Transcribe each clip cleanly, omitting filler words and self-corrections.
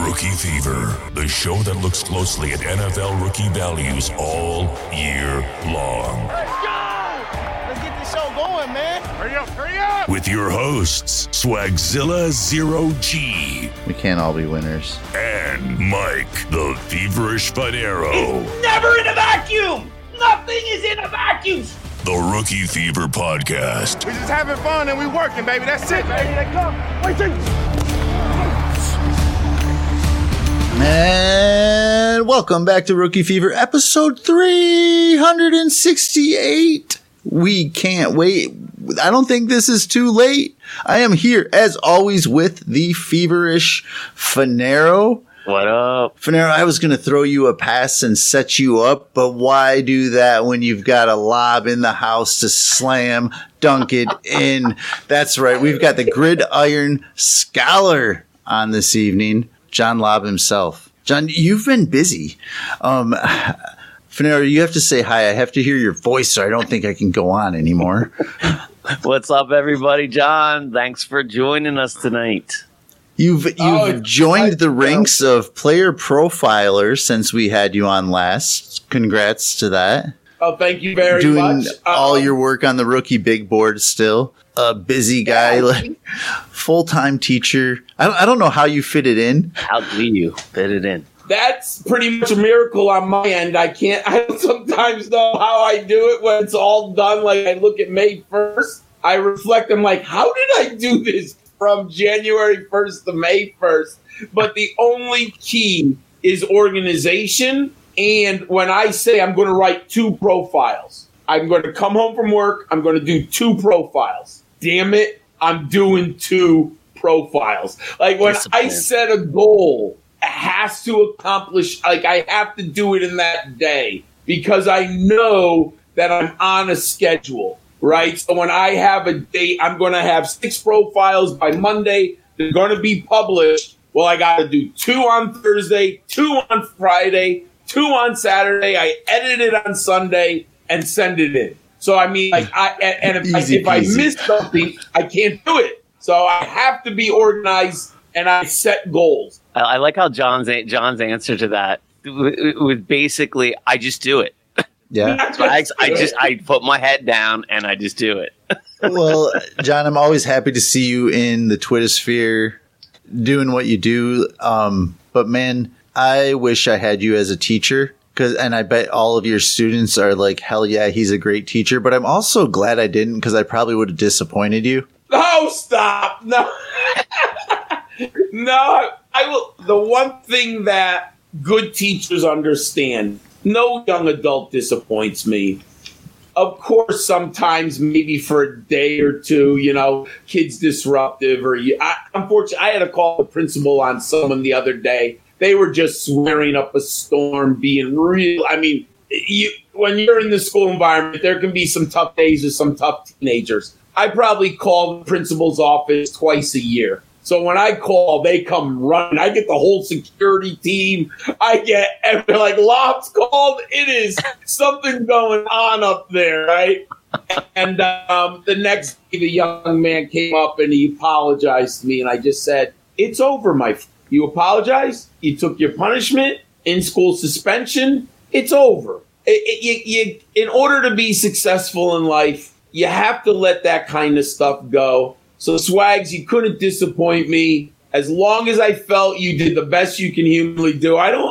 Rookie Fever, the show that looks closely at NFL rookie values all year long. Let's go! Let's get this show going, man. Hurry up, hurry up! With your hosts, Swagzilla Zero G. We can't all be winners. And Mike, the Feverish Fanero. It's never in a vacuum! Nothing is in a vacuum! The Rookie Fever Podcast. We're just having fun and we working, baby. That's it, baby. They come. Wait, And welcome back to Rookie Fever, episode 368. We can't wait. I don't think this is too late. I am here, as always, with the feverish Fanero. What up? Fanero, I was going to throw you a pass and set you up, but why do that when you've got a lob in the house to slam, dunk it in? That's right. We've got the Gridiron Scholar on this evening, John Lobb himself. John, you've been busy. Fanero, you have to say hi. I have to hear your voice, so I don't think I can go on anymore. What's up, everybody? John, thanks for joining us tonight. You've joined the ranks of player profilers since we had you on last. Congrats to that. Oh, thank you very Doing much. all your work on the rookie big board still. A busy guy, full-time teacher. I don't know how you fit it in. How do you fit it in? That's pretty much a miracle on my end. I don't sometimes know how I do it when it's all done. Like, I look at May 1st, I reflect, I'm like, how did I do this from January 1st to May 1st? But the only key is organization. And when I say I'm going to write 2 profiles, I'm going to come home from work, I'm going to do 2 profiles. Damn it, I'm doing 2 profiles. Like, when I set a goal, it has to accomplish, like, I have to do it in that day because I know that I'm on a schedule, right? So when I have a date, I'm going to have 6 profiles by Monday. They're going to be published. Well, I got to do 2 on Thursday, 2 on Friday, 2 on Saturday. I edit it on Sunday and send it in. So, I mean, like, if I miss something, I can't do it. So I have to be organized and I set goals. I like how John's answer to that was basically, I just do it. Yeah. I put my head down and I just do it. Well, John, I'm always happy to see you in the Twitter sphere doing what you do. But man, I wish I had you as a teacher. And I bet all of your students are like, hell yeah, he's a great teacher. But I'm also glad I didn't, because I probably would have disappointed you. No, stop. No. No, I will. The one thing that good teachers understand, no young adult disappoints me. Of course, sometimes maybe for a day or two, kid's disruptive. Unfortunately, I had to call the principal on someone the other day. They were just swearing up a storm, being real. I mean, when you're in the school environment, there can be some tough days with some tough teenagers. I probably call the principal's office twice a year. So when I call, they come running. I get the whole security team. They're like, Lob's called. It is something going on up there, right? And the next day, the young man came up and he apologized to me. And I just said, it's over, my friend. You apologized. You took your punishment, in-school suspension. It's over. In order to be successful in life, you have to let that kind of stuff go. So, Swags, you couldn't disappoint me. As long as I felt you did the best you can humanly do. I don't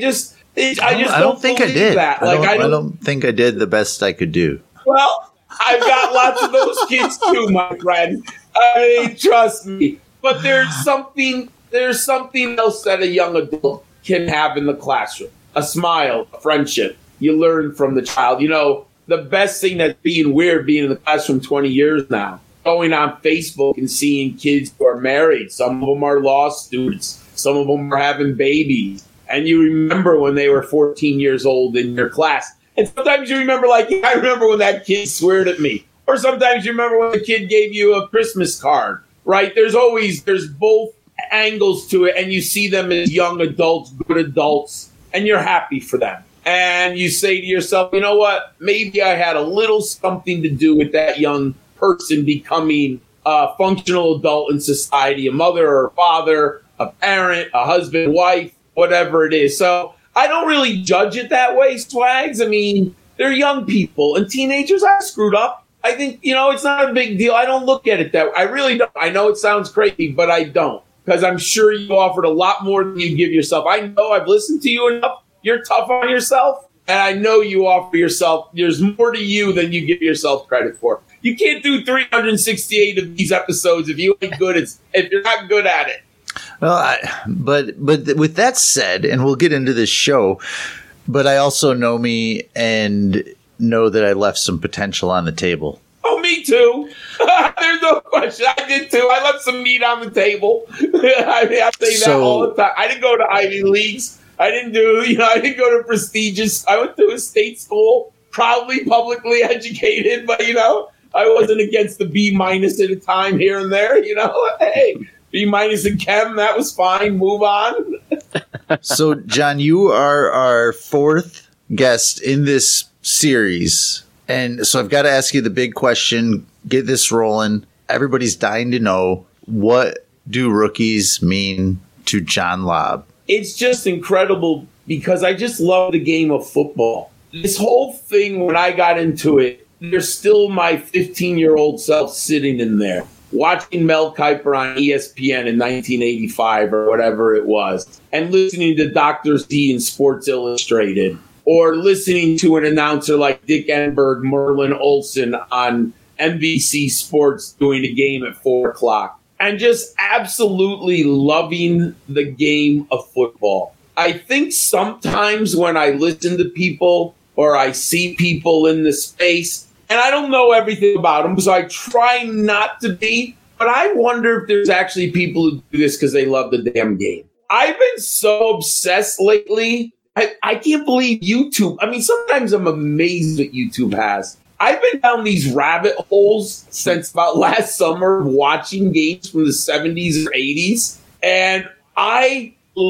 think I did. That. I don't think I did the best I could do. Well, I've got lots of those kids too, my friend. I mean, trust me. But there's something else that a young adult can have in the classroom. A smile, a friendship. You learn from the child. The best thing that's being in the classroom 20 years now, going on Facebook and seeing kids who are married. Some of them are law students. Some of them are having babies. And you remember when they were 14 years old in your class. And sometimes you remember, I remember when that kid sweared at me. Or sometimes you remember when the kid gave you a Christmas card, right? There's both angles to it, and you see them as young adults, good adults, and you're happy for them. And you say to yourself, you know what? Maybe I had a little something to do with that young person becoming a functional adult in society, a mother or a father, a parent, a husband, wife, whatever it is. So I don't really judge it that way, Swags. I mean, they're young people and teenagers. I screwed up. I think, it's not a big deal. I don't look at it that way. I really don't. I know it sounds crazy, but I don't. Because I'm sure you offered a lot more than you give yourself. I know I've listened to you enough. You're tough on yourself. And I know you offer yourself. There's more to you than you give yourself credit for. You can't do 368 of these episodes if you ain't good. If you're not good at it. Well, but with that said, and we'll get into this show, but I also know me and know that I left some potential on the table. Oh, me too. There's no question. I did too. I left some meat on the table. I say that all the time. I didn't go to Ivy Leagues. I didn't go to prestigious. I went to a state school, proudly publicly educated, but I wasn't against the B- at a time here and there. Hey, B- in chem, that was fine. Move on. So, John, you are our fourth guest in this series. And so I've got to ask you the big question, get this rolling. Everybody's dying to know, what do rookies mean to John Lobb? It's just incredible because I just love the game of football. This whole thing, when I got into it, there's still my 15-year-old self sitting in there, watching Mel Kiper on ESPN in 1985 or whatever it was, and listening to Dr. Z in Sports Illustrated, or listening to an announcer like Dick Enberg, Merlin Olsen on NBC Sports doing a game at 4 o'clock, and just absolutely loving the game of football. I think sometimes when I listen to people or I see people in the space, and I don't know everything about them, so I try not to be, but I wonder if there's actually people who do this because they love the damn game. I've been so obsessed lately. I can't believe YouTube. I mean, sometimes I'm amazed what YouTube has. I've been down these rabbit holes since about last summer watching games from the 70s or 80s. And I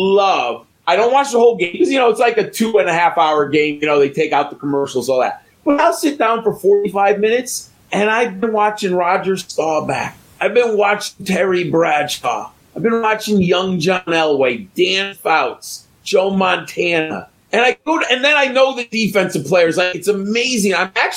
don't watch the whole game because, it's like a 2.5 hour game. They take out the commercials, all that. But I'll sit down for 45 minutes and I've been watching Roger Staubach. I've been watching Terry Bradshaw. I've been watching young John Elway, Dan Fouts, Joe Montana. And then I know the defensive players. Like, it's amazing.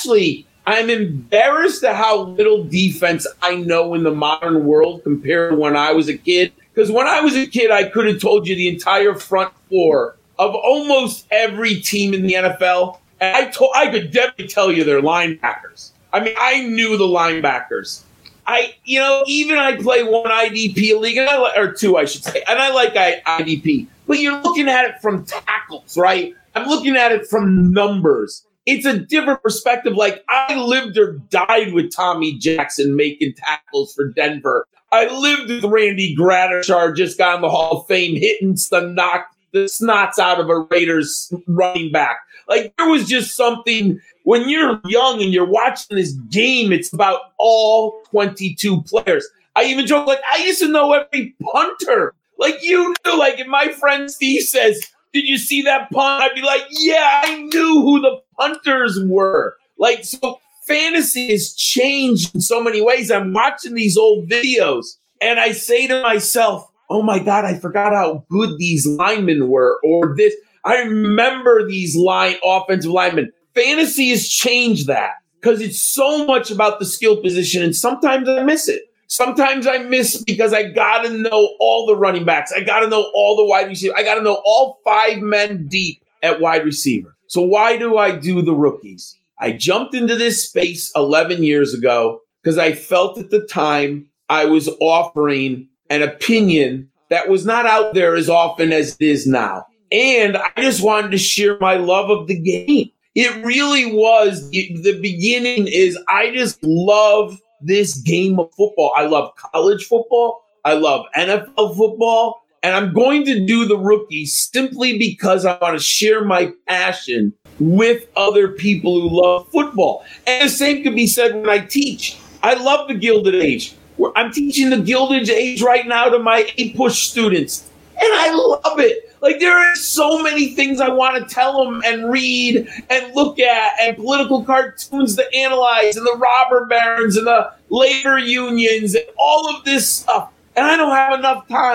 I'm embarrassed at how little defense I know in the modern world compared to when I was a kid. Because when I was a kid, I could have told you the entire front four of almost every team in the NFL. And I could definitely tell you their linebackers. I mean, I knew the linebackers. I play one IDP league, or two, I should say, and I like IDP. But you're looking at it from tackles, right? I'm looking at it from numbers. It's a different perspective. Like, I lived or died with Tommy Jackson making tackles for Denver. I lived with Randy Gradishar, just got in the Hall of Fame, hitting knock the snots out of a Raiders running back. Like, there was just something. When you're young and you're watching this game, it's about all 22 players. I even joke, like, I used to know every punter. Like, if my friend Steve says, did you see that punt? I'd be like, yeah, I knew who the punters were. Like, so fantasy has changed in so many ways. I'm watching these old videos and I say to myself, oh my God, I forgot how good these linemen were, or this. I remember these offensive linemen. Fantasy has changed that because it's so much about the skill position, and sometimes I miss it. Sometimes I miss because I got to know all the running backs. I got to know all the wide receivers. I got to know all 5 men deep at wide receiver. So why do I do the rookies? I jumped into this space 11 years ago because I felt at the time I was offering an opinion that was not out there as often as it is now. And I just wanted to share my love of the game. It really was. The beginning is I just love this game of football. I love college football. I love NFL football. And I'm going to do the rookies simply because I want to share my passion with other people who love football. And the same could be said when I teach. I love the Gilded Age. I'm teaching the Gilded Age right now to my APUSH students. And I love it. Like, there are so many things I want to tell them and read and look at, and political cartoons to analyze, and the robber barons and the labor unions and all of this stuff. And I don't have enough time.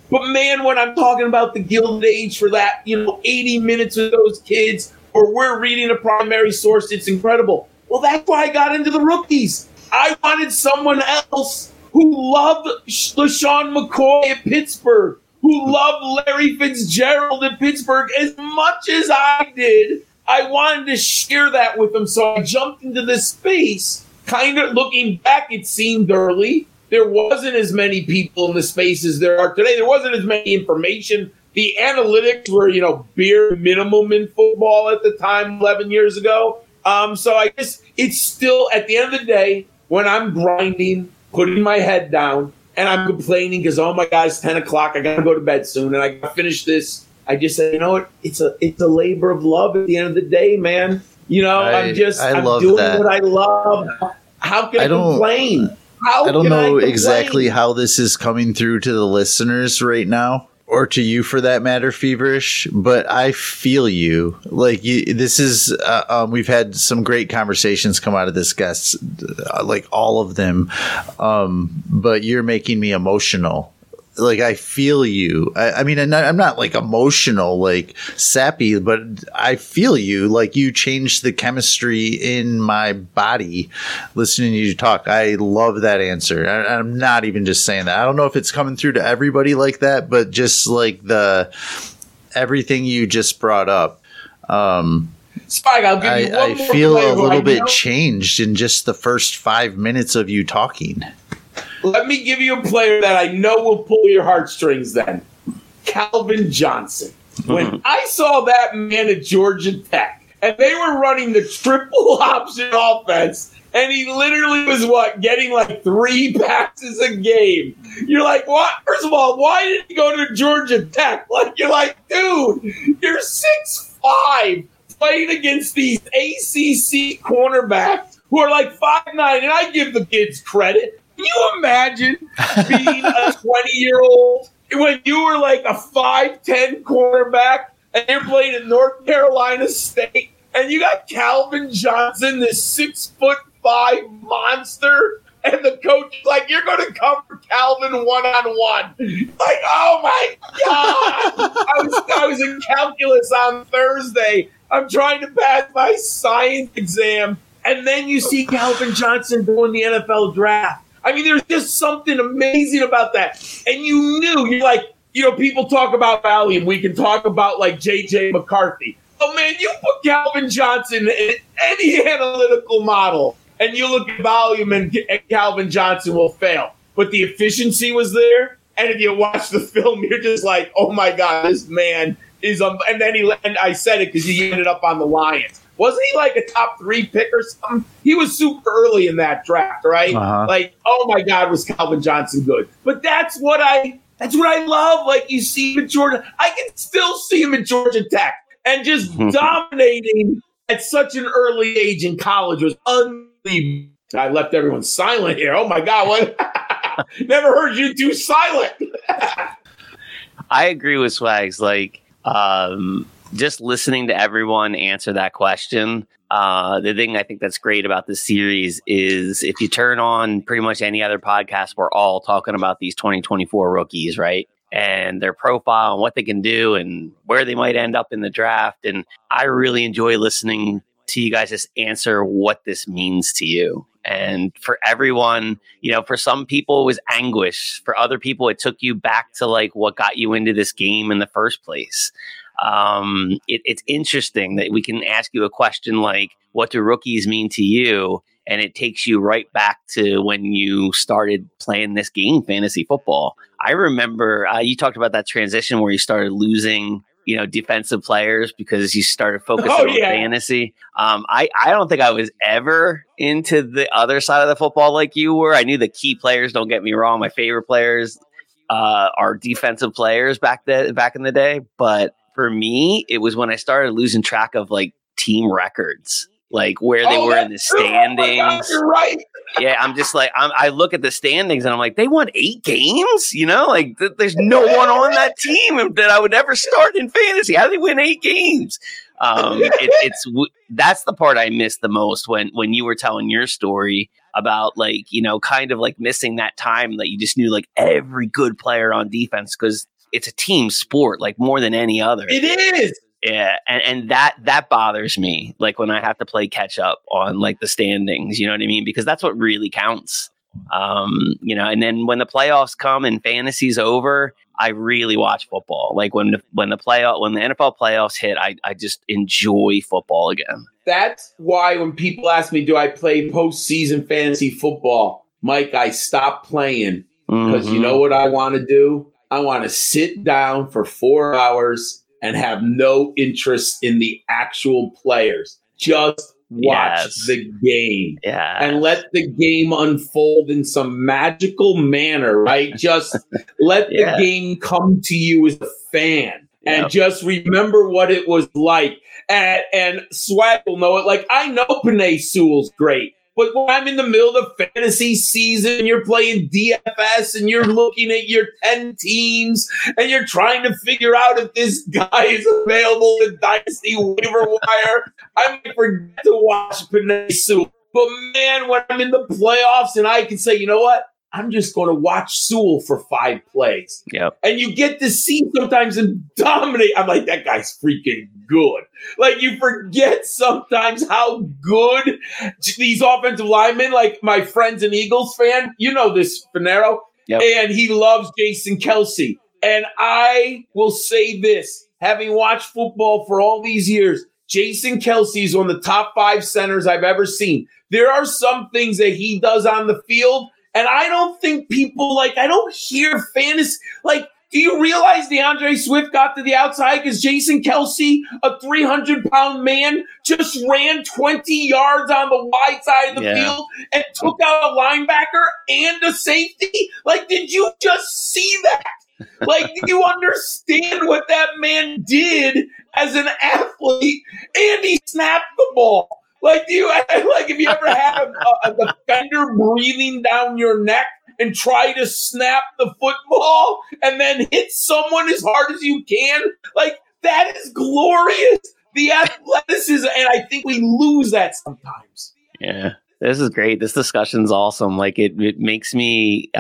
But man, when I'm talking about the Gilded Age for that, 80 minutes with those kids, or we're reading a primary source, it's incredible. Well, that's why I got into the rookies. I wanted someone else who loved LaShawn McCoy at Pittsburgh, who loved Larry Fitzgerald at Pittsburgh as much as I did. I wanted to share that with them, so I jumped into this space. Kind of looking back, it seemed early. There wasn't as many people in the space as there are today. There wasn't as many information. The analytics were, bare minimum in football at the time, 11 years ago. So I guess it's still, at the end of the day, when I'm grinding, putting my head down, and I'm complaining because, oh my God, it's 10 o'clock. I got to go to bed soon, and I got to finish this. I just say, you know what? It's a labor of love at the end of the day, man. I'm doing what I love. How can I complain? I don't know exactly how this is coming through to the listeners right now, or to you for that matter, Feverish, but I feel you. Like this is, we've had some great conversations come out of this guest, like all of them. But you're making me emotional. Like I feel you. I mean, I'm not like emotional, like sappy, but I feel you. Like you changed the chemistry in my body listening to you talk. I love that answer. I'm not even just saying that. I don't know if it's coming through to everybody like that, but just like everything you just brought up. Spike, I'll give you one I more feel a flavor. little bit changed in just the first 5 minutes of you talking. Let me give you a player that I know will pull your heartstrings then. Calvin Johnson. When I saw that man at Georgia Tech, and they were running the triple option offense, and he literally was, getting like 3 passes a game. You're like, what? First of all, why did he go to Georgia Tech? You're like, dude, you're 6'5", playing against these ACC cornerbacks who are like 5'9", and I give the kids credit. Can you imagine being a 20-year-old when you were like a 5'10" cornerback and you're playing at North Carolina State and you got Calvin Johnson, this 6'5" monster, and the coach is like, you're going to cover Calvin one-on-one. Like, oh my God. I was in calculus on Thursday. I'm trying to pass my science exam. And then you see Calvin Johnson doing the NFL draft. I mean, there's just something amazing about that. And you're like, people talk about Valium. We can talk about like J.J. McCarthy. Oh, man, you put Calvin Johnson in any analytical model, and you look at volume, and Calvin Johnson will fail. But the efficiency was there. And if you watch the film, you're just like, oh, my God, this man is – and then I said it because he ended up on the Lions. Wasn't he like a top 3 pick or something? He was super early in that draft, right? Uh-huh. Like, oh my God, was Calvin Johnson good? But that's what I love. Like you see him at Georgia. I can still see him at Georgia Tech and just dominating at such an early age in college was unbelievable. I left everyone silent here. Oh my God, what? Never heard you too silent. I agree with Swags. Like, just listening to everyone answer that question, the thing I think that's great about this series is if you turn on pretty much any other podcast, we're all talking about these 2024 rookies, right? And their profile and what they can do and where they might end up in the draft. And I really enjoy listening to you guys just answer what this means to you. And for everyone, for some people it was anguish. For other people, it took you back to like what got you into this game in the first place. It's interesting that we can ask you a question like, what do rookies mean to you? And it takes you right back to when you started playing this game, fantasy football. I remember you talked about that transition where you started losing, defensive players because you started focusing on fantasy. I don't think I was ever into the other side of the football like you were. I knew the key players, don't get me wrong. My favorite players are defensive players back in the day. But for me, it was when I started losing track of like team records, like where they were in the standings. Oh my God, you're right. Yeah, I'm just like, I look at the standings and I'm like, they won 8 games, like there's no one on that team that I would ever start in fantasy. How did they win 8 games? That's the part I missed the most when you were telling your story about like, kind of like missing that time that you just knew like every good player on defense. Because it's a team sport, like more than any other. It is. Yeah, and that bothers me, like when I have to play catch up on like the standings, you know what I mean? Because that's what really counts. And then when the playoffs come and fantasy's over, I really watch football. Like when the NFL playoffs hit, I just enjoy football again. That's why when people ask me, do I play postseason fantasy football, Mike, I stopped playing because you know what I want to do? I want to sit down for 4 hours and have no interest in the actual players. Just watch the game and let the game unfold in some magical manner, right? Just let the game come to you as a fan and just remember what it was like. And Swag will know it. Like, I know Penei Sewell's great. But when I'm in the middle of the fantasy season, you're playing DFS and you're looking at your 10 teams and you're trying to figure out if this guy is available in Dynasty waiver wire, I might forget to watch Penei Sewell. But man, when I'm in the playoffs and I can say, you know what? I'm just going to watch Sewell for 5 plays. Yep. And you get to see sometimes him dominate. I'm like, that guy's freaking good. Like, you forget sometimes how good these offensive linemen, like my friend's an Eagles fan. You know this, Finero. Yep. And he loves Jason Kelce. And I will say this, having watched football for all these years, Jason Kelce is one of the top 5 centers I've ever seen. There are some things that he does on the field, and I don't think people I don't hear fantasy. Like, do you realize DeAndre Swift got to the outside because Jason Kelce, a 300-pound man, just ran 20 yards on the wide side of the field and took out a linebacker and a safety? Like, did you just see that? Like, do you understand what that man did as an athlete? And he snapped the ball. Like, if you ever had a defender breathing down your neck and try to snap the football and then hit someone as hard as you can, like, that is glorious. The athleticism, and I think we lose that sometimes. Yeah, this is great. This discussion's awesome. Like, it makes me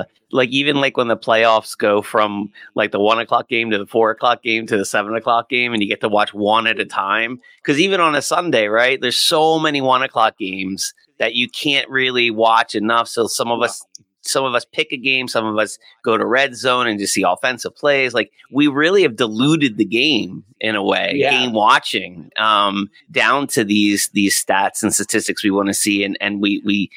even when the playoffs go from like the 1 o'clock game to the 4 o'clock game to the 7 o'clock game, and you get to watch one at a time. Because even on a Sunday, right, there's so many 1 o'clock games that you can't really watch enough. So some of us pick a game, some of us go to Red Zone and just see offensive plays. Like, we really have diluted the game in a way, game watching, down to these stats and statistics we want to see. And we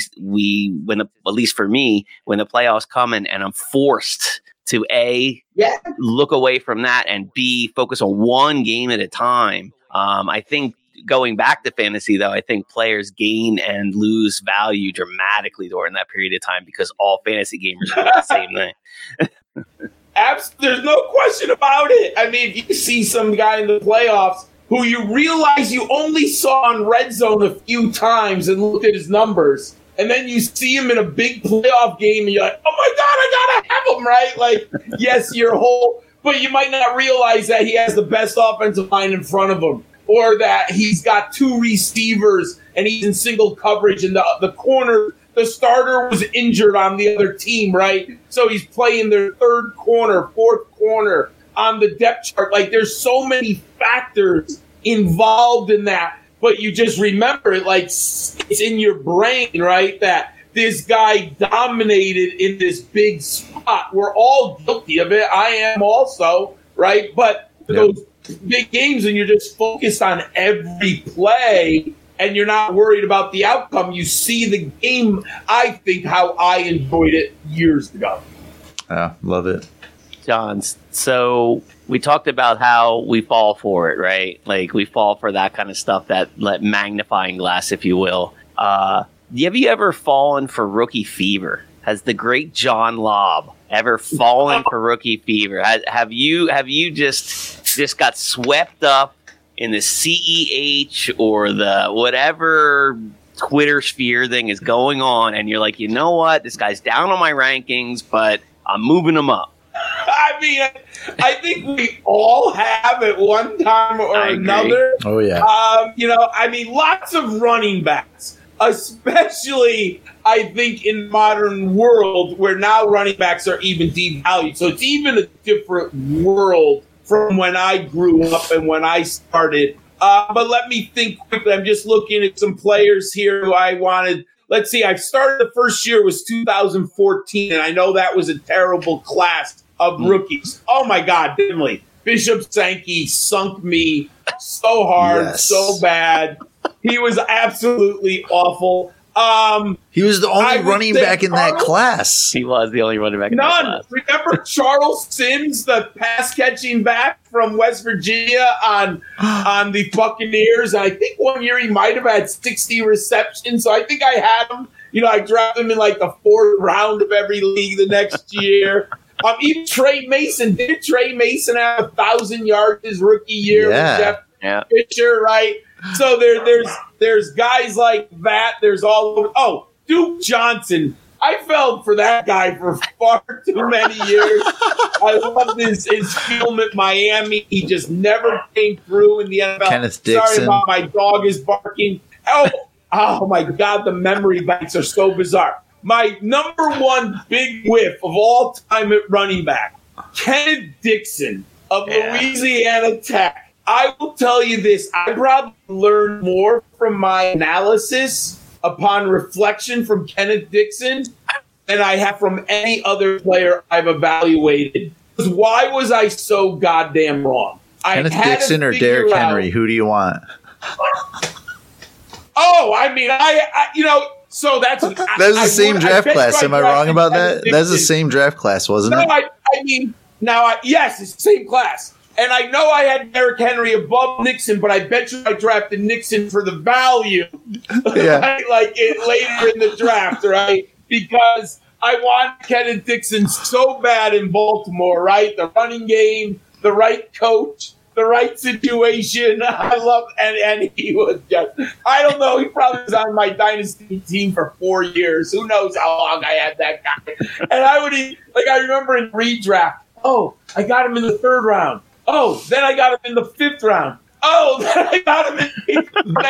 at least for me, when the playoffs come and I'm forced to look away from that and B, focus on one game at a time. I think going back to fantasy, though, I think players gain and lose value dramatically during that period of time because all fantasy gamers do the same thing. There's no question about it. I mean, if you see some guy in the playoffs who you realize you only saw on Red Zone a few times and looked at his numbers, and then you see him in a big playoff game and you're like, oh my God, I gotta have him, right? Like, yes, but you might not realize that he has the best offensive line in front of him, or that he's got 2 receivers and he's in single coverage and the corner, the starter was injured on the other team, right? So he's playing their 3rd corner, 4th corner on the depth chart. Like, there's so many factors involved in that, but you just remember it like it's in your brain, right? That this guy dominated in this big spot. We're all guilty of it. I am also, right? But those big games and you're just focused on every play and you're not worried about the outcome. You see the game, I think, how I enjoyed it years ago. Yeah, love it. John, so we talked about how we fall for it, right? Like, we fall for that kind of stuff, that magnifying glass, if you will. Have you ever fallen for rookie fever? Has the great John Lobb ever fallen for rookie fever? Have you just got swept up in the CEH or the whatever Twitter sphere thing is going on, and you're like, you know what, this guy's down on my rankings, but I'm moving him up? I mean, I think we all have at one time or another. Oh, yeah. I mean, lots of running backs. especially I think in modern world where now running backs are even devalued. So it's even a different world from when I grew up and when I started. But let me think quickly. I'm just looking at some players here who I wanted. Let's see. I started the first year was 2014, and I know that was a terrible class of rookies. Oh, my God, Dimley. Bishop Sankey sunk me so hard, so bad. He was absolutely awful. He was the only running back in that class. He was the only running back in that class. Remember Charles Sims, the pass-catching back from West Virginia on the Buccaneers? I think one year he might have had 60 receptions, so I think I had him. I drafted him in like the 4th round of every league the next year. Even Trey Mason. Did Trey Mason have 1,000 yards his rookie year with Jeff Fisher, right? So there's guys like that. There's Duke Johnson. I fell for that guy for far too many years. I loved his film at Miami. He just never came through in the NFL. Kenneth Dixon. Sorry about my dog is barking. Oh my God, the memory banks are so bizarre. My number one big whiff of all time at running back, Kenneth Dixon of Louisiana Tech. I will tell you this. I probably learned more from my analysis upon reflection from Kenneth Dixon than I have from any other player I've evaluated. Because why was I so goddamn wrong? Kenneth Dixon or Derrick Henry? Who do you want? So that's the same draft class. Am I wrong about that? That's the same draft class, wasn't it? Yes, it's the same class. And I know I had Derrick Henry above Nixon, but I bet you I drafted Nixon for the value, right? Like later in the draft, right? Because I want Kenneth Dixon so bad in Baltimore, right? The running game, the right coach, the right situation. I love, and he was just, I don't know, he probably was on my dynasty team for 4 years. Who knows how long I had that guy. And I remember in redraft, I got him in the 3rd round. Then I got him in the 5th round. Then I got him in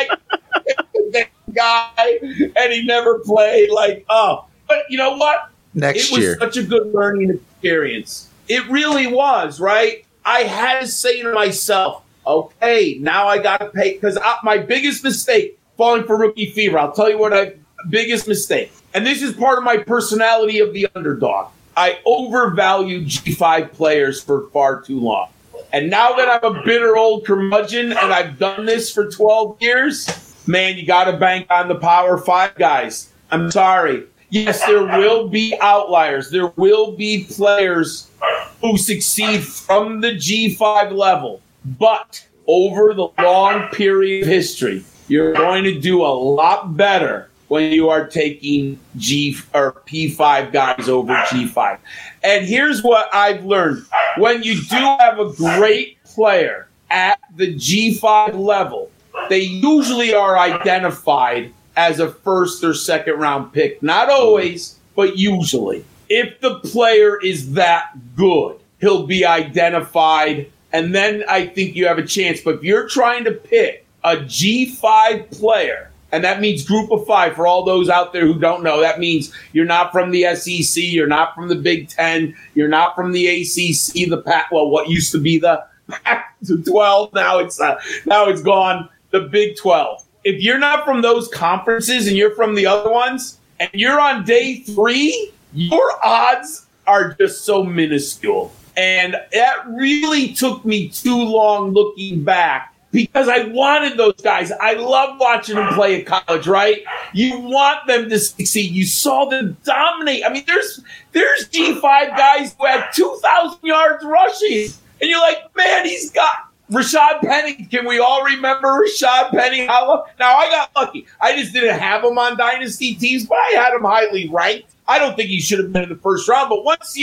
that guy, and he never played. But you know what? Next year. It was such a good learning experience. It really was, right? I had to say to myself, okay, now I got to pay. Because my biggest mistake, falling for rookie fever, I'll tell you what biggest mistake. And this is part of my personality of the underdog. I overvalued G5 players for far too long. And now that I'm a bitter old curmudgeon and I've done this for 12 years, man, you got to bank on the Power 5 guys. I'm sorry. Yes, there will be outliers. There will be players who succeed from the G5 level. But over the long period of history, you're going to do a lot better when you are taking G or P5 guys over G5. And here's what I've learned. When you do have a great player at the G5 level, they usually are identified as a 1st or 2nd round pick. Not always, but usually. If the player is that good, he'll be identified, and then I think you have a chance. But if you're trying to pick a G5 player, and that means group of 5 for all those out there who don't know. That means you're not from the SEC, you're not from the Big Ten, you're not from the ACC, what used to be the Pac-12. Now it's gone, the Big 12. If you're not from those conferences and you're from the other ones, and you're on day 3, your odds are just so minuscule. And that really took me too long looking back. Because I wanted those guys. I love watching them play at college, right? You want them to succeed. You saw them dominate. I mean, there's G5 guys who had 2,000 yards rushing. And you're like, man, he's got Rashad Penny. Can we all remember Rashad Penny? Now, I got lucky. I just didn't have him on dynasty teams, but I had him highly ranked. I don't think he should have been in the 1st round. But once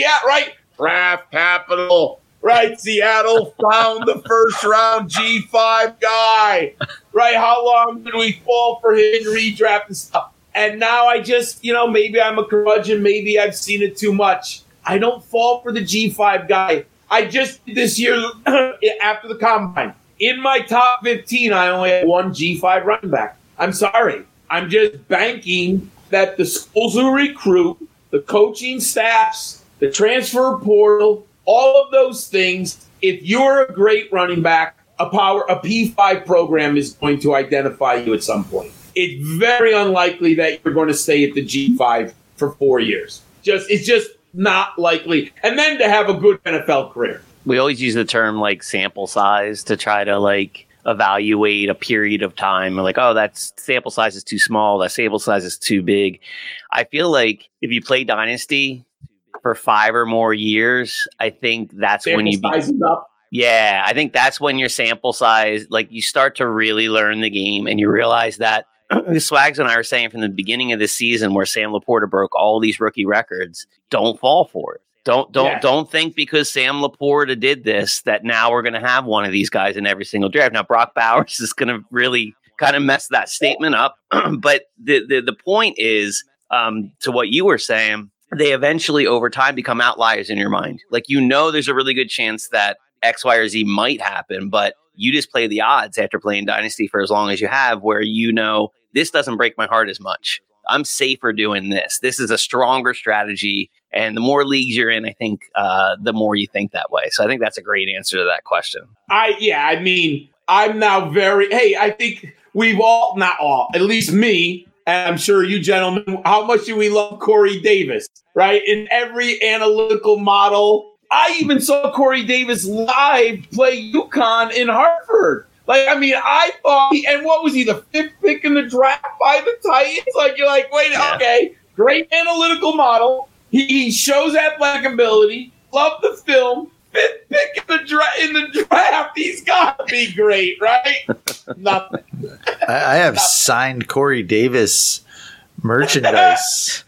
draft capital. Right, Seattle found the 1st round G5 guy. Right, how long did we fall for him in redraft and stuff? And now I just, maybe I'm a curmudgeon, maybe I've seen it too much. I don't fall for the G5 guy. I just, this year, after the combine, in my top 15, I only had one G5 running back. I'm sorry. I'm just banking that the schools who recruit, the coaching staffs, the transfer portal, all of those things, if you're a great running back, a P5 program is going to identify you at some point. It's very unlikely that you're going to stay at the G5 for 4 years. It's just not likely. And then to have a good NFL career. We always use the term like sample size to try to like evaluate a period of time. We're like, oh, that sample size is too small. That sample size is too big. I feel like if you play Dynasty for 5 or more years, I think that's sample when you size is up. Yeah, I think that's when your sample size, like you start to really learn the game and you realize that Swags and I were saying from the beginning of the season where Sam Laporta broke all these rookie records, don't fall for it. Don't think because Sam Laporta did this that now we're going to have one of these guys in every single draft. Now, Brock Bowers is going to really kind of mess that statement up. But the point is, to what you were saying, they eventually over time become outliers in your mind. Like, there's a really good chance that X, Y, or Z might happen, but you just play the odds after playing Dynasty for as long as you have, where this doesn't break my heart as much. I'm safer doing this. This is a stronger strategy. And the more leagues you're in, I think the more you think that way. So I think that's a great answer to that question. I'm now I think we've all, not all, at least me, and I'm sure you gentlemen, how much do we love Corey Davis, right? In every analytical model. I even saw Corey Davis live play UConn in Hartford. I thought, and what was he, the 5th pick in the draft by the Titans? You're like, wait, okay, great analytical model. He shows athletic ability. Love the film. 5th pick in the draft. He's got to be great, right? Nothing. I have signed Corey Davis merchandise.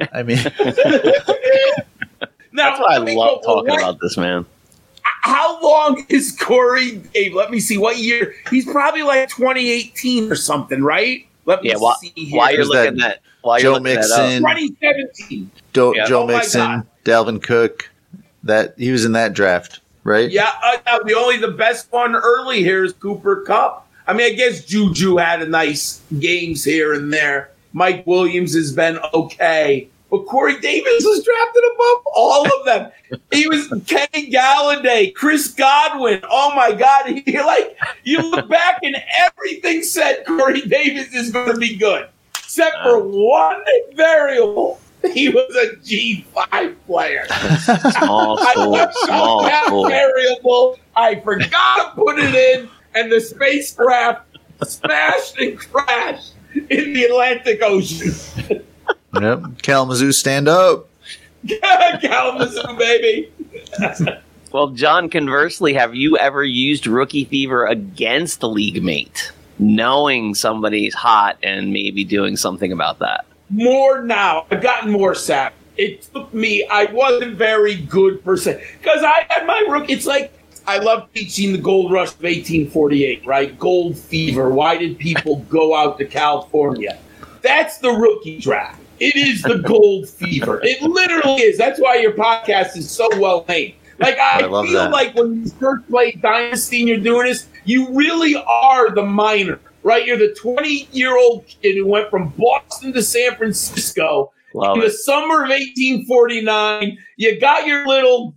Now, that's why I love talking about this, man. How long is Corey? Hey, let me see. What year? He's probably like 2018 or something, right? Let me see here. While you're looking at Joe Mixon, 2017. Joe Mixon, Dalvin Cook. That he was in that draft, right? Yeah. The best one early here is Cooper Kupp. I guess Juju had a nice games here and there. Mike Williams has been okay. But Corey Davis was drafted above all of them. He was Kenny Galladay, Chris Godwin. Oh, my God. You look back and everything said Corey Davis is going to be good. Except for one variable. He was a G5 player. Small school. Variable. I forgot to put it in, and the spacecraft smashed and crashed in the Atlantic Ocean. Yep. Kalamazoo, stand up. Kalamazoo, baby. Well, John, conversely, have you ever used Rookie Fever against a league mate, knowing somebody's hot and maybe doing something about that? More now. I've gotten more savvy. It took me, I wasn't very good per se. Because I had my rookie, it's like, I love teaching the gold rush of 1848, right? Gold fever. Why did people go out to California? That's the rookie draft. It is the gold fever. It literally is. That's why your podcast is so well named. I feel that. Like when you first play Dynasty and you're doing this, you really are the minor, right? You're the 20-year-old kid who went from Boston to San Francisco in the summer of 1849. You got your little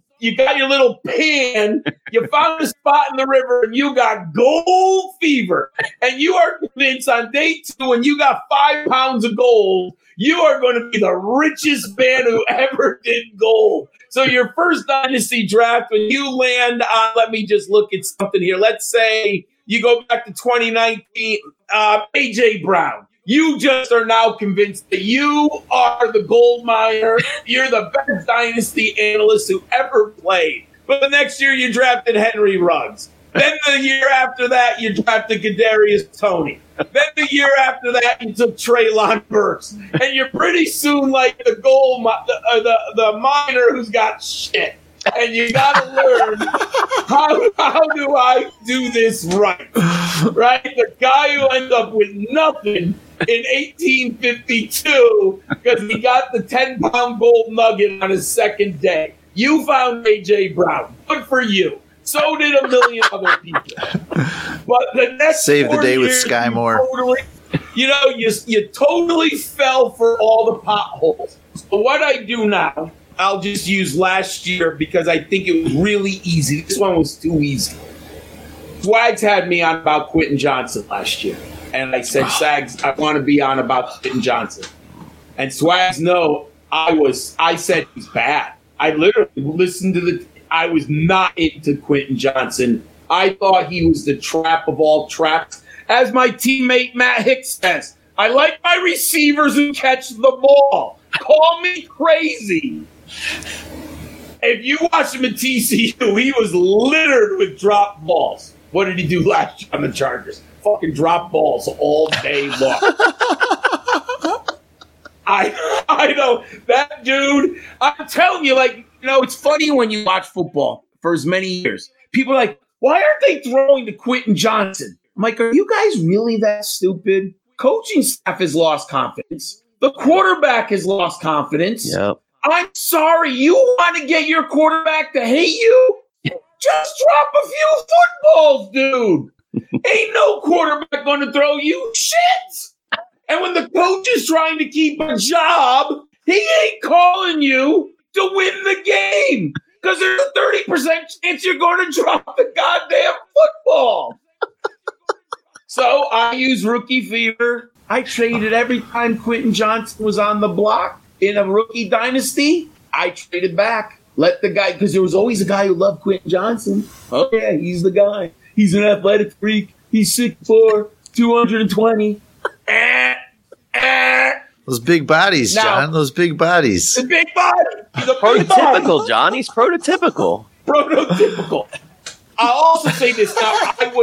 pan, you found a spot in the river, and you got gold fever. And you are convinced on day 2, when you got 5 pounds of gold, you are going to be the richest man who ever did gold. So your first Dynasty draft, when you land on, let me just look at something here. Let's say you go back to 2019, A.J. Brown. You just are now convinced that you are the gold miner. You're the best Dynasty analyst who ever played. But the next year you drafted Henry Ruggs. Then the year after that, you drafted Kadarius Toney. Then the year after that, you took Treylon Burks. And you're pretty soon like the the miner who's got shit. And you got to learn, how do I do this right? Right? The guy who ends up with nothing in 1852 because he got the 10-pound gold nugget on his second day. You found A.J. Brown. Good for you. So did a million other people. But the next Save the day with Sky Moore. You totally fell for all the potholes. So what I do now, I'll just use last year because I think it was really easy. This one was too easy. Swags had me on about Quentin Johnson last year. And I said, Sags, I want to be on about Quentin Johnson. And Swags, no, I said he's bad. I literally listened to I was not into Quentin Johnson. I thought he was the trap of all traps. As my teammate Matt Hicks says, I like my receivers who catch the ball. Call me crazy. If you watch him at TCU, he was littered with drop balls. What did he do last year on the Chargers? Fucking drop balls all day long. I know that dude. I'm telling you, it's funny when you watch football for as many years. People are like, why aren't they throwing to Quentin Johnson? I'm like, are you guys really that stupid? Coaching staff has lost confidence. The quarterback has lost confidence. Yep. I'm sorry. You want to get your quarterback to hate you? Just drop a few footballs, dude. Ain't no quarterback going to throw you shit. And when the coach is trying to keep a job, he ain't calling you to win the game because there's a 30% chance you're going to drop the goddamn football. So I use Rookie Fever. I traded every time Quentin Johnson was on the block in a rookie dynasty. I traded back. Let the guy, because there was always a guy who loved Quentin Johnson. Oh, yeah, he's the guy. He's an athletic freak. He's 6'4", 220. Those big bodies, John. Those big bodies. The big body. Prototypical, John. He's prototypical. Prototypical. I'll also say this. Now,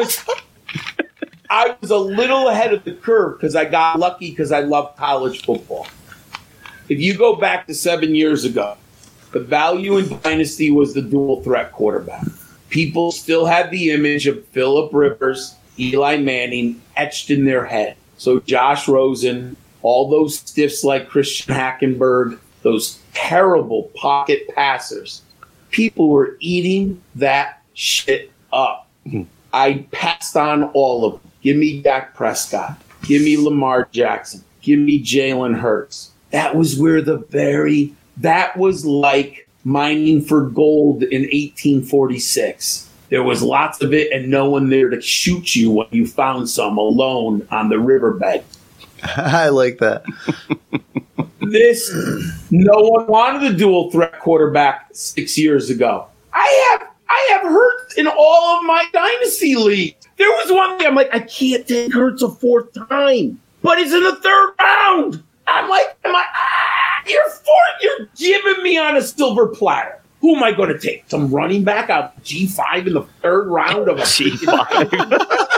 I was a little ahead of the curve because I got lucky because I love college football. If you go back to 7 years ago, the value in Dynasty was the dual threat quarterback. People still had the image of Phillip Rivers, Eli Manning etched in their head. So Josh Rosen, all those stiffs like Christian Hackenberg, those terrible pocket passers, people were eating that shit up. I passed on all of them. Give me Dak Prescott. Give me Lamar Jackson. Give me Jalen Hurts. That was where that was like mining for gold in 1846. There was lots of it and no one there to shoot you when you found some alone on the riverbed. I like that. No one wanted a dual threat quarterback 6 years ago. I have Hurts in all of my dynasty league. There was one day I'm like, I can't take Hurts a fourth time, but it's in the third round. I'm like, you're giving me on a silver platter. Who am I going to take? Some running back out G5 in the third round of a G5?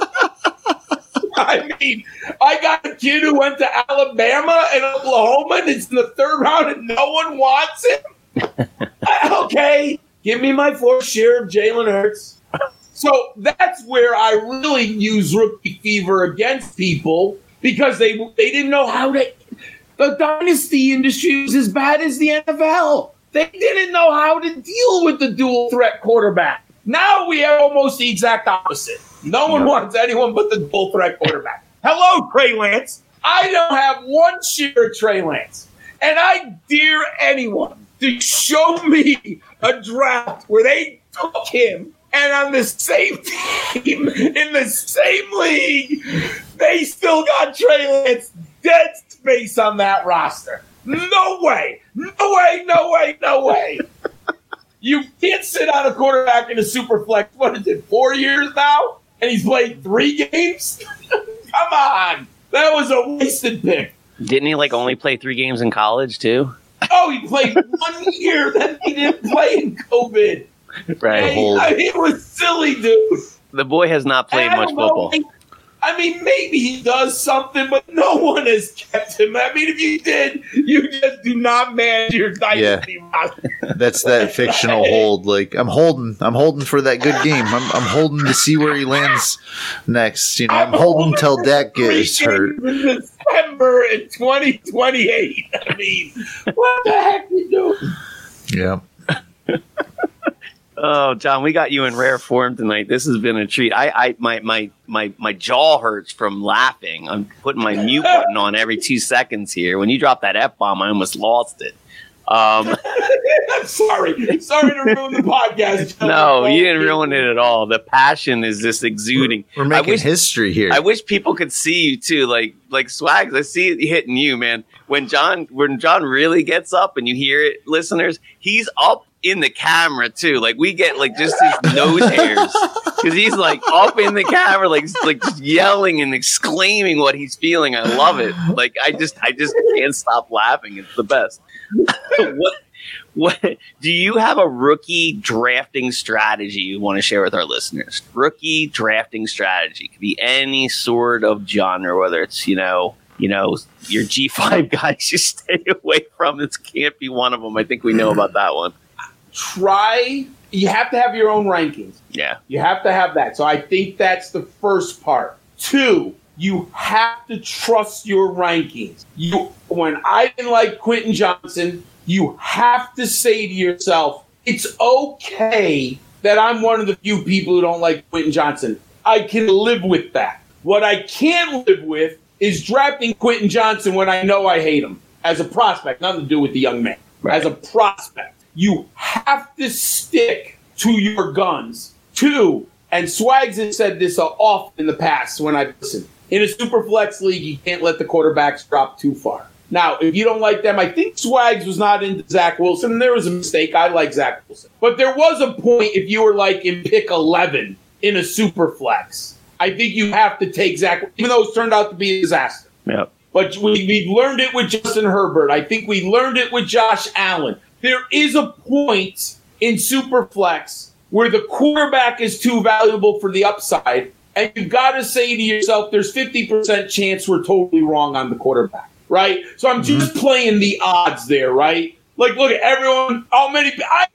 I mean, I got a kid who went to Alabama and Oklahoma, and it's in the third round, and no one wants him. Okay, give me my fourth share of Jalen Hurts. So that's where I really use Rookie Fever against people because they didn't know how to. The dynasty industry was as bad as the NFL. They didn't know how to deal with the dual threat quarterback. Now we have almost the exact opposite. No one wants anyone but the dual threat quarterback. Hello, Trey Lance. I don't have one share of Trey Lance. And I dare anyone to show me a draft where they took him and on the same team, in the same league, they still got Trey Lance dead space on that roster. No way. No way, no way, no way. You can't sit on a quarterback in a super flex. What is it, 4 years now? And he's played 3 games? Come on. That was a wasted pick. Didn't he only play 3 games in college too? Oh, he played 1 year. Then he didn't play in COVID. Right. It was silly, dude. The boy has not played much football. I mean, maybe he does something, but no one has kept him. I mean, if you did, you just do not manage your dynasty roster. That's that fictional hold. I'm holding for that good game. I'm holding to see where he lands next. I'm holding till Dak gets hurt. In December in 2028. I mean, what the heck are you doing? Yeah. Oh, John, we got you in rare form tonight. This has been a treat. My jaw hurts from laughing. I'm putting my mute button on every 2 seconds here. When you dropped that F-bomb, I almost lost it. I'm sorry to ruin the podcast. No, you didn't ruin it at all. The passion is just exuding. We're making history here. I wish people could see you too, like Swags. I see it hitting you, man. When John really gets up and you hear it, listeners, he's up in the camera too. Like we get like just his nose hairs because he's like up in the camera, like just yelling and exclaiming what he's feeling. I love it. Like I just can't stop laughing. It's the best. What do you have a rookie drafting strategy you want to share with our listeners? Rookie drafting strategy could be any sort of genre, whether it's your G5 guys you stay away from. This can't be one of them. I think we know about that one. You have to have your own rankings. Yeah. You have to have that. So I think that's the first part. 2, you have to trust your rankings. When I didn't like Quentin Johnson, you have to say to yourself, it's okay that I'm one of the few people who don't like Quentin Johnson. I can live with that. What I can't live with is drafting Quentin Johnson when I know I hate him. As a prospect, nothing to do with the young man. Right. As a prospect, you have to stick to your guns. 2, and Swags has said this often in the past when I've listened. In a super flex league, you can't let the quarterbacks drop too far. Now, if you don't like them, I think Swags was not into Zach Wilson, and there was a mistake. I like Zach Wilson. But there was a point if you were like in pick 11 in a super flex. I think you have to take Zach, even though it's turned out to be a disaster. Yep. But we've learned it with Justin Herbert. I think we learned it with Josh Allen. There is a point in super flex where the quarterback is too valuable for the upside, and you've got to say to yourself, there's 50% chance we're totally wrong on the quarterback. Right? So I'm just playing the odds there, right? Like, look at everyone. How many?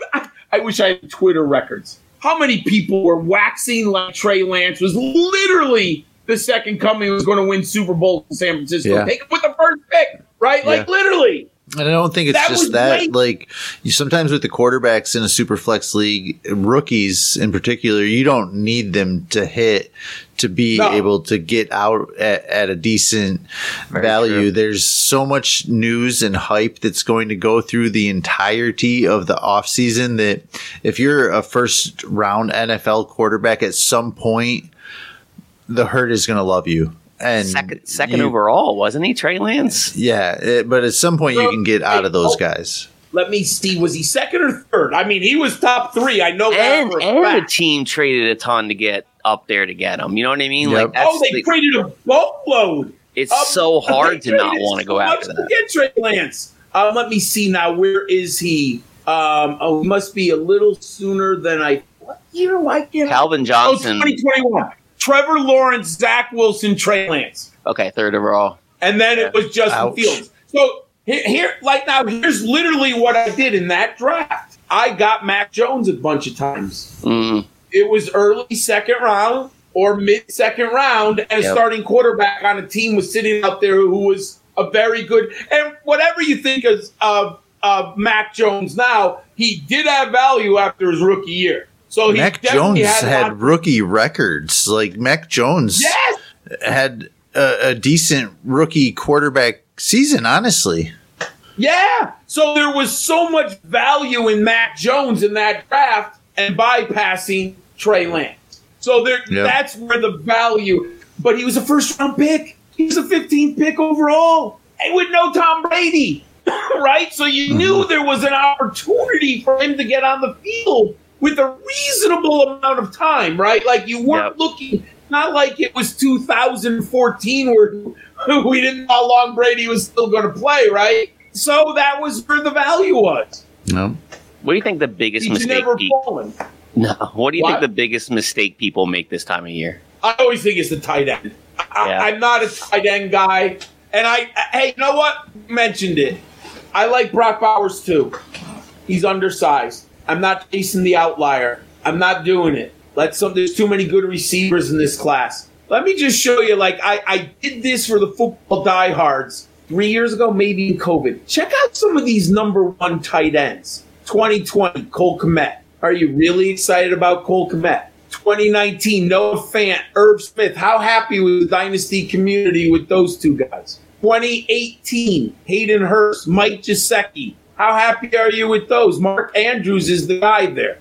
I wish I had Twitter records. How many people were waxing like Trey Lance was literally the second coming was going to win Super Bowl in San Francisco? Yeah. Take him with the first pick, right? Yeah. Like, literally. And I don't think it's just that. Great. Like, sometimes with the quarterbacks in a super flex league, rookies in particular, you don't need them to hit to be able to get out at a decent value. True. There's so much news and hype that's going to go through the entirety of the offseason that if you're a first round NFL quarterback at some point, the herd is going to love you. And second overall, wasn't he, Trey Lance? Yeah, but at some point you can get out of those guys. Let me see. Was he second or third? I mean, he was top 3. I know that for a fact. And the team traded a ton to get up there to get him. You know what I mean? Yep. Like, they traded a boatload. It's so hard to not want to go after that. Get Trey Lance. Let me see now. Where is he? He must be a little sooner than I. What year? Like Calvin Johnson. 2021. Trevor Lawrence, Zach Wilson, Trey Lance. Okay, third overall. And then it was Justin Fields. So here's literally what I did in that draft. I got Mac Jones a bunch of times. It was early second round or mid-second round, and a starting quarterback on a team was sitting out there who was a very good. And whatever you think of Mac Jones now, he did have value after his rookie year. So Mac Jones had rookie records. Like Mac Jones had a decent rookie quarterback season, honestly. Yeah. So there was so much value in Mac Jones in that draft and bypassing Trey Lance. So that's where the value. But he was a first-round pick. He was a 15th pick overall. And with no Tom Brady, right? So you knew there was an opportunity for him to get on the field with a reasonable amount of time, right? Like you weren't looking, not like it was 2014 where we didn't know how long Brady was still going to play, right? So that was where the value was. No. What do you think the biggest mistake? No. What do you think the biggest mistake people make this time of year? I always think it's the tight end. I'm not a tight end guy, and hey, you know what? Mentioned it. I like Brock Bowers too. He's undersized. I'm not chasing the outlier. I'm not doing it. There's too many good receivers in this class. Let me just show you, I did this for the football diehards 3 years ago, maybe in COVID. Check out some of these number 1 tight ends. 2020, Cole Kmet. Are you really excited about Cole Kmet? 2019, Noah Fant, Irv Smith. How happy was the Dynasty community with those two guys? 2018, Hayden Hurst, Mike Gesicki. How happy are you with those? Mark Andrews is the guy there.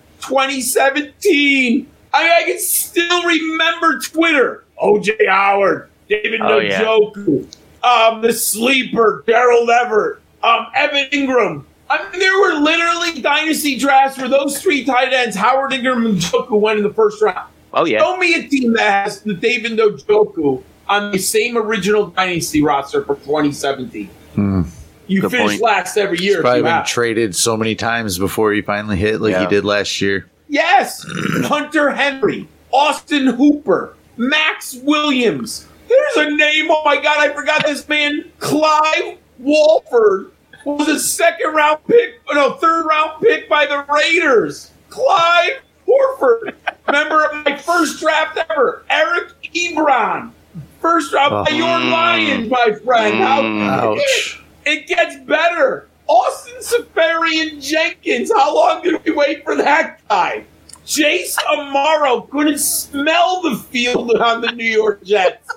2017, I can still remember Twitter. O.J. Howard, David Njoku, the sleeper, Gerald Everett, Evan Ingram. I mean, there were literally dynasty drafts where those three tight ends, Howard, Ingram, and Njoku, went in the first round. Oh, yeah. Show me a team that has the David Njoku on the same original dynasty roster for 2017. You Good finish point. last every year. He's probably if you been have. traded so many times before he finally hit like he did last year. Yes, Hunter Henry, Austin Hooper, Max Williams. There's a name. Oh my God, I forgot this man. Clive Walford was a third round pick by the Raiders. Clive Horford. Remember my first draft ever. Eric Ebron. First round by your Lions, my friend. Ouch. It gets better. Austin Safarian Jenkins. How long did we wait for that guy? Jace Amaro couldn't smell the field on the New York Jets.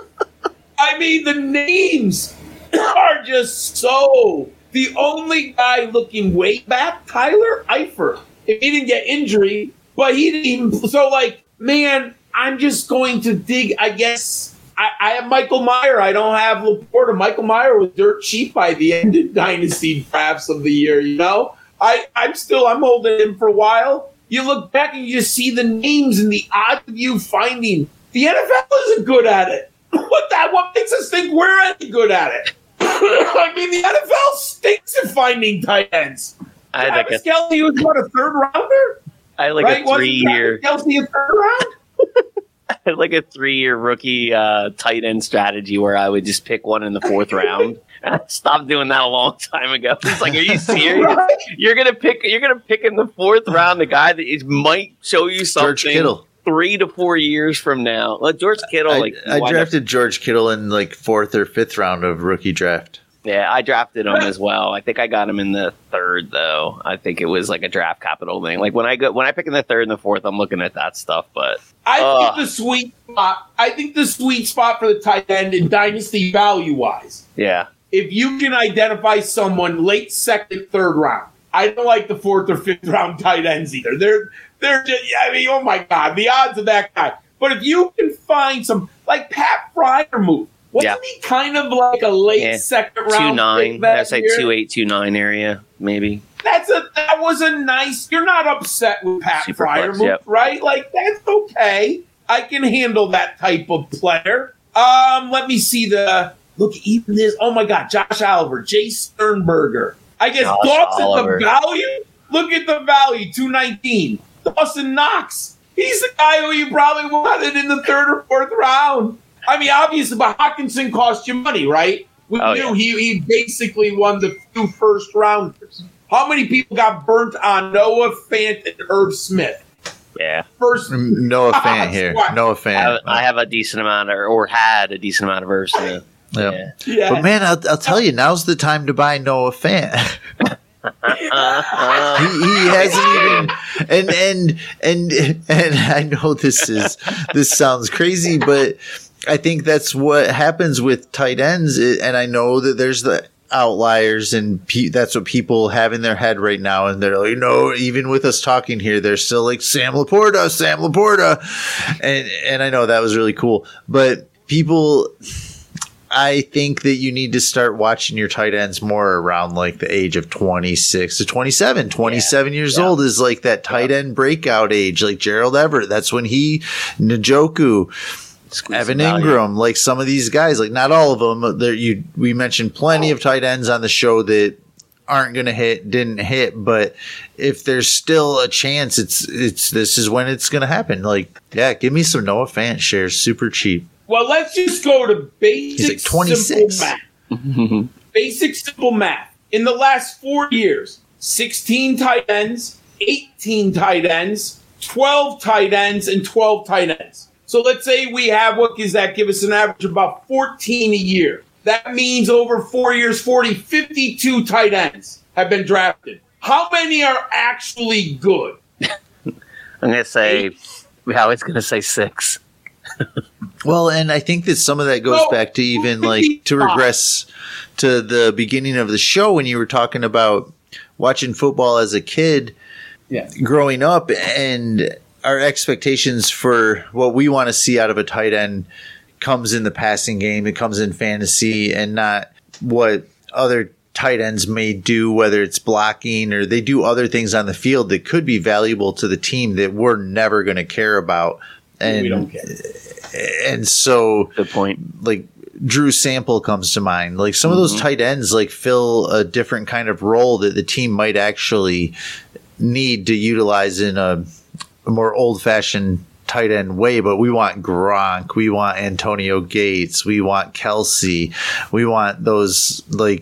I mean, the names are just so. The only guy looking way back, Tyler Eifert. If he didn't get injury, but he didn't even. So, man, I'm just going to dig. I guess I have Michael Mayer. I don't have Laporta. Michael Mayer was dirt cheap by the end of dynasty drafts of the year. I'm holding him for a while. You look back and you just see the names and the odds of you finding. The NFL isn't good at it. What makes us think we're any good at it? I mean, the NFL stinks at finding tight ends. Travis Kelce was a third rounder? I had a 3-year. Kelce a third round? I had a 3-year rookie tight end strategy where I would just pick one in the 4th round. I stopped doing that a long time ago. It's like, are you serious? Right? You're gonna pick in the 4th round the guy that might show you something. George Kittle. 3 to 4 years from now. George Kittle. I drafted George Kittle in 4th or 5th round of rookie draft. Yeah, I drafted him as well. I think I got him in the 3rd though. I think it was a draft capital thing. When I pick in the 3rd and the 4th, I'm looking at that stuff. But I think the sweet spot for the tight end in dynasty value wise. Yeah. If you can identify someone late 2nd, 3rd round. I don't like the 4th or 5th round tight ends either. They're just, oh my God, the odds of that guy. But if you can find some, like Pat Fryermuth, wasn't he kind of like a late 2nd round 2-9. That's 2-8, 2-9 area, maybe. That was a nice, you're not upset with Pat Fryermuth, right? That's okay. I can handle that type of player. Let me see look, even this, oh my God, Josh Oliver, Jay Sternberger. I guess thoughts at the value? Look at the value, 219. Dawson Knox. He's the guy who you probably wanted in the 3rd or 4th round. I mean, obviously, but Hawkinson cost you money, right? We knew he basically won the 2 first rounders. How many people got burnt on Noah Fant and Irv Smith? Yeah. First Noah Fant here. Noah Fant. I have a decent amount or had a decent amount of Irv Smith. Yeah. But man, I'll tell you, now's the time to buy Noah Fant. He hasn't even, and I know this sounds crazy, but I think that's what happens with tight ends. And I know that there's the outliers, and that's what people have in their head right now. And they're like, even with us talking here, they're still like Sam Laporta. And I know that was really cool, but people, I think that you need to start watching your tight ends more around the age of 26 to 27. 27 years old is that tight end breakout age, like Gerald Everett. That's when Njoku, Evan Ingram, some of these guys, not all of them. We mentioned plenty of tight ends on the show that aren't going to didn't hit, but if there's still a chance, this is when it's going to happen. Give me some Noah Fant shares, super cheap. Well, let's just go to basic, simple math. Basic, simple math. In the last 4 years, 16 tight ends, 18 tight ends, 12 tight ends, and 12 tight ends. So let's say we have, what does that give us, an average of about 14 a year. That means over 4 years, 52 tight ends have been drafted. How many are actually good? I'm gonna say. Howie's gonna say 6. Well, and I think that some of that goes back to even like to regress to the beginning of the show when you were talking about watching football as a kid, growing up, and our expectations for what we want to see out of a tight end comes in the passing game. It comes in fantasy and not what other tight ends may do, whether it's blocking or they do other things on the field that could be valuable to the team that we're never going to care about. And we don't care. And so, good point. Like Drew Sample comes to mind. Like some of those tight ends like fill a different kind of role that the team might actually need to utilize in a more old-fashioned tight end way. But we want Gronk, we want Antonio Gates, we want Kelsey, we want those like.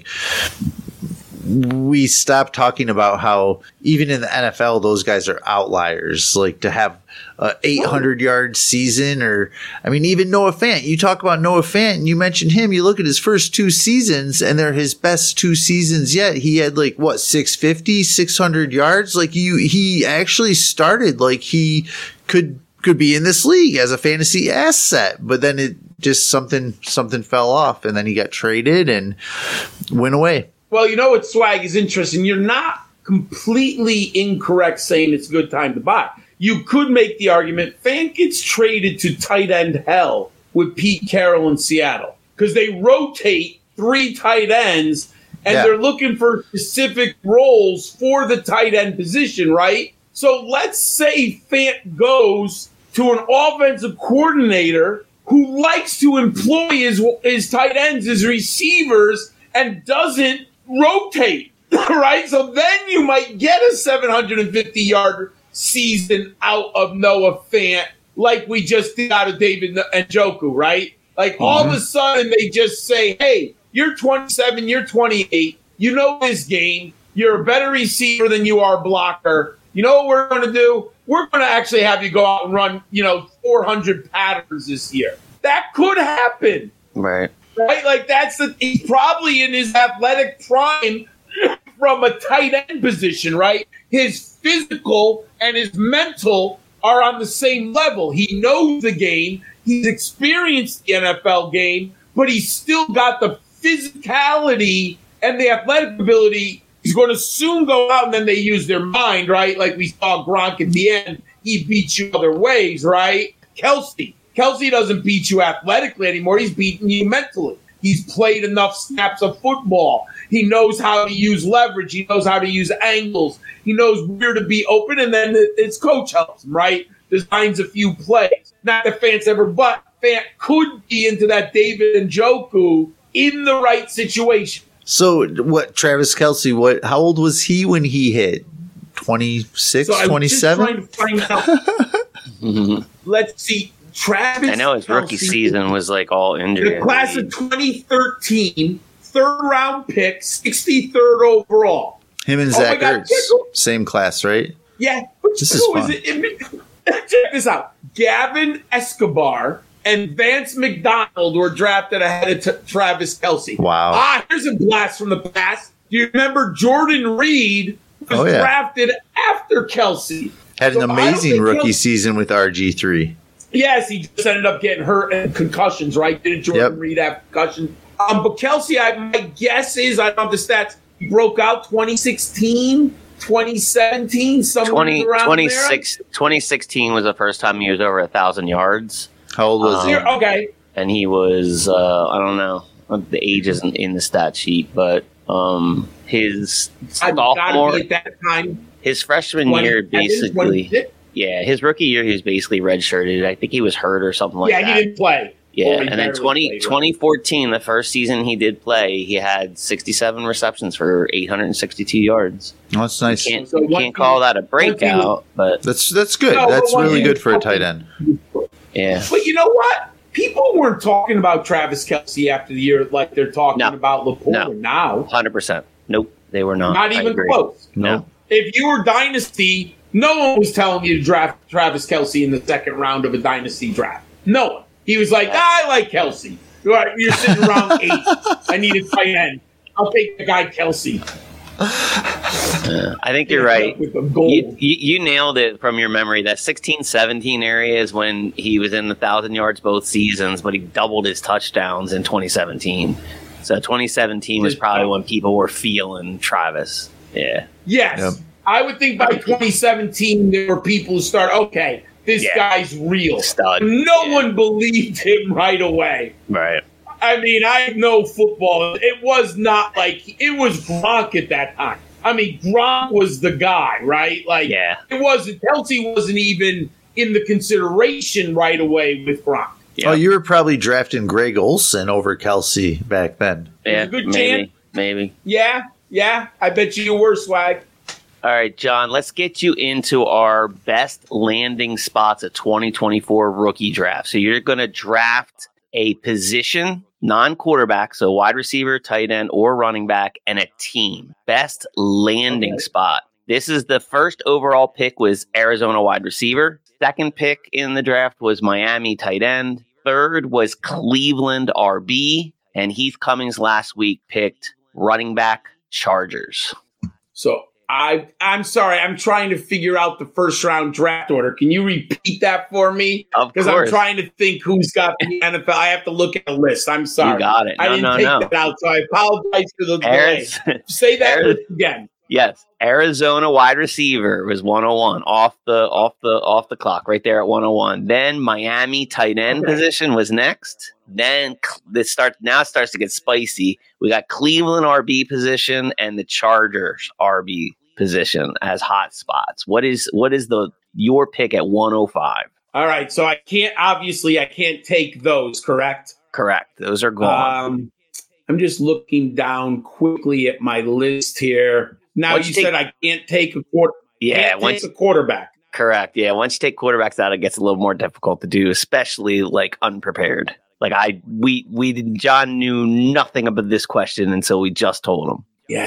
We stopped talking about how even in the NFL, those guys are outliers. Like to have a 800-yard season, or I mean, even Noah Fant. You talk about Noah Fant, and you mentioned him. You look at his first 2 seasons, and they're his best 2 seasons yet. He had like what 650, 600 yards. Like he actually started like he could be in this league as a fantasy asset, but then it just something fell off, and then he got traded and went away. Well, you know what, Swag, is interesting. You're not completely incorrect saying it's a good time to buy. You could make the argument Fant gets traded to tight end hell with Pete Carroll in Seattle because they rotate 3 tight ends and they're looking for specific roles for the tight end position, right? So let's say Fant goes to an offensive coordinator who likes to employ his tight ends as receivers and doesn't rotate, right? So then you might get a 750-yard season out of Noah Fant like we just did out of David Njoku, right? Like all of a sudden they just say, hey, you're 27, you're 28, you know this game, you're a better receiver than you are blocker. You know what we're going to do? We're going to actually have you go out and run, 400 patterns this year. That could happen. Right. Right? Like he's probably in his athletic prime from a tight end position, right? His physical and his mental are on the same level. He knows the game. He's experienced the NFL game, but he's still got the physicality and the athletic ability. He's going to soon go out and then they use their mind, right? Like we saw Gronk at the end. He beats you other ways, right? Kelsey doesn't beat you athletically anymore. He's beating you mentally. He's played enough snaps of football. He knows how to use leverage. He knows how to use angles. He knows where to be open, and then his coach helps him, right? Designs a few plays. Not that Fant's ever, but Fant could be into that David Njoku in the right situation. So what, Travis Kelsey, how old was he when he hit? 26, 27? Let's see. Travis I know his rookie season was like all injured. The class of 2013, 3rd-round pick, 63rd overall. Him and Zach Ertz, same class, right? Yeah. But this is fun. Check this out. Gavin Escobar and Vance McDonald were drafted ahead of Travis Kelsey. Wow. Here's a blast from the past. Do you remember Jordan Reed was drafted after Kelsey? Had an amazing rookie season with RG3. Yes, he just ended up getting hurt and concussions, right? Didn't Jordan Reed have concussions? But Kelsey, my guess is, I don't have the stats, he broke out 2016, 2017, somewhere around there. 2016 was the first time he was over 1,000 yards. How old was he? Okay. And he was, I don't know, the age isn't in the stat sheet, but his sophomore, at that time, his freshman year, basically. Yeah, his rookie year, he was basically redshirted. I think he was hurt or something like that. Yeah, he didn't play. Yeah, and then 2014, the first season he did play, he had 67 receptions for 862 yards. Oh, that's nice. You can't call that a breakout, but that's good. No, that's really good for a tight end. Yeah. But you know what? People weren't talking about Travis Kelsey after the year like they're talking about Laporta now. 100%. Nope, they were not. Not even close. No. If you were Dynasty, no one was telling you to draft Travis Kelsey in the second round of a Dynasty draft. No one. He was like, I like Kelsey. You're sitting around 8. I need a tight end. I'll take the guy Kelsey. I think you're right. With the goal. You nailed it from your memory. That 16-17 area is when he was in the 1,000 yards both seasons, but he doubled his touchdowns in 2017. So 2017 was probably when people were feeling Travis. Yeah. Yes. Yep. I would think by 2017 there were people who start, okay, this guy's real. Stud. No one believed him right away. Right. I mean, I know football. It was not like it was Gronk at that time. I mean, Gronk was the guy, right? Like, it wasn't. Kelce wasn't even in the consideration right away with Gronk. Yeah. Oh, you were probably drafting Greg Olsen over Kelce back then. Yeah, good maybe, chance. Maybe. Yeah. I bet you were, Swag. All right, John, let's get you into our best landing spots at 2024 rookie draft. So you're going to draft a position, non-quarterback, so wide receiver, tight end, or running back, and a team. Best landing spot. This is the first overall pick was Arizona wide receiver. Second pick in the draft was Miami tight end. Third was Cleveland RB. And Heath Cummings last week picked running back Chargers. So I'm sorry. I'm trying to figure out the first round draft order. Can you repeat that for me? Of course. Because I'm trying to think who's got the NFL. I have to look at a list. I'm sorry. You got it. I didn't take that out, so I apologize for the delay. Say that again. Yes, Arizona wide receiver was 101 off the clock right there at 101. Then Miami tight end position was next. Then it starts to get spicy. We got Cleveland RB position and the Chargers RB position as hot spots. What is your pick at 105? All right, so I can't take those, correct? Correct. Those are gone. I'm just looking down quickly at my list here. Now you said I can't take a quarterback. Correct. Yeah. Once you take quarterbacks out, it gets a little more difficult to do, especially like unprepared. Like John knew nothing about this question until we just told him. Yeah.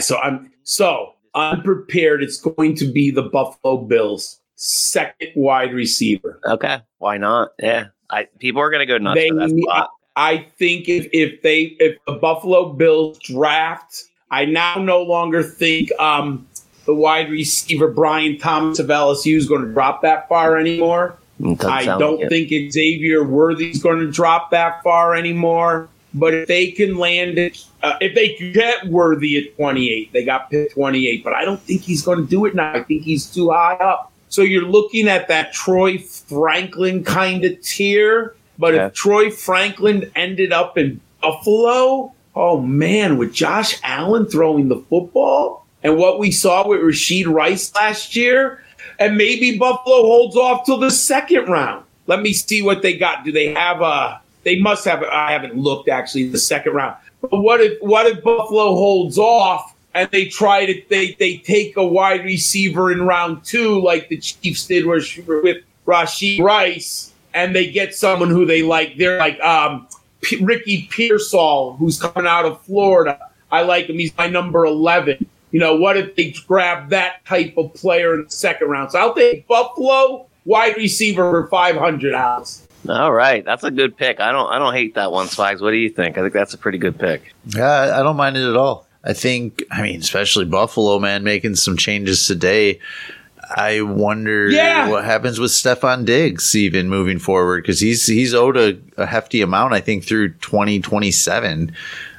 So unprepared. It's going to be the Buffalo Bills' second wide receiver. Okay. Why not? Yeah. People are going to go nuts for that spot. I think if the Buffalo Bills draft, I now no longer think the wide receiver Brian Thomas of LSU is going to drop that far anymore. I don't think Xavier Worthy is going to drop that far anymore. But if they can land it, if they can get Worthy at 28, they got picked 28. But I don't think he's going to do it now. I think he's too high up. So you're looking at that Troy Franklin kind of tier. But if Troy Franklin ended up in Buffalo, oh man, with Josh Allen throwing the football and what we saw with Rashee Rice last year, and maybe Buffalo holds off till the second round. Let me see what they got. Do they have they must have, I haven't looked actually the second round. But what if Buffalo holds off and they they take a wide receiver in round 2 like the Chiefs did with Rashee Rice? And they get someone who they like. They're like Ricky Pearsall, who's coming out of Florida. I like him. He's my number 11. What if they grab that type of player in the second round? So I'll take Buffalo wide receiver for 500, Alex. All right. That's a good pick. I don't hate that one, Swags. What do you think? I think that's a pretty good pick. Yeah, I don't mind it at all. I think, especially Buffalo, man, making some changes today. I wonder what happens with Stephon Diggs even moving forward, because he's owed a hefty amount, I think, through 2027.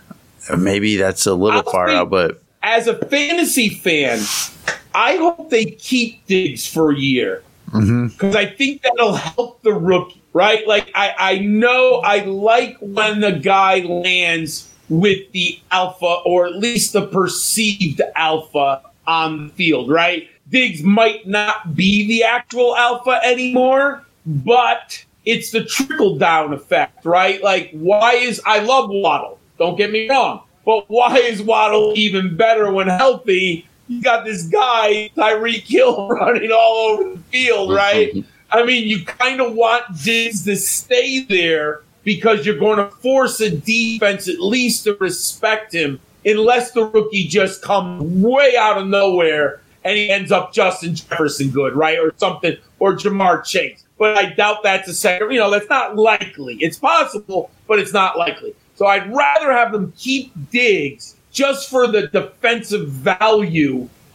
Maybe that's a little far out, but as a fantasy fan, I hope they keep Diggs for a year because I think that'll help the rookie, right? Like I know I like when the guy lands with the alpha, or at least the perceived alpha on the field, right? Diggs might not be the actual alpha anymore, but it's the trickle-down effect, right? Like, I love Waddle, don't get me wrong, but why is Waddle even better when healthy? You got this guy, Tyreek Hill, running all over the field, right? I mean, you kind of want Diggs to stay there because you're going to force a defense at least to respect him, unless the rookie just comes way out of nowhere and he ends up Justin Jefferson good, right? Or something, or Jamar Chase. But I doubt that's a second. That's not likely. It's possible, but it's not likely. So I'd rather have them keep Diggs just for the defensive value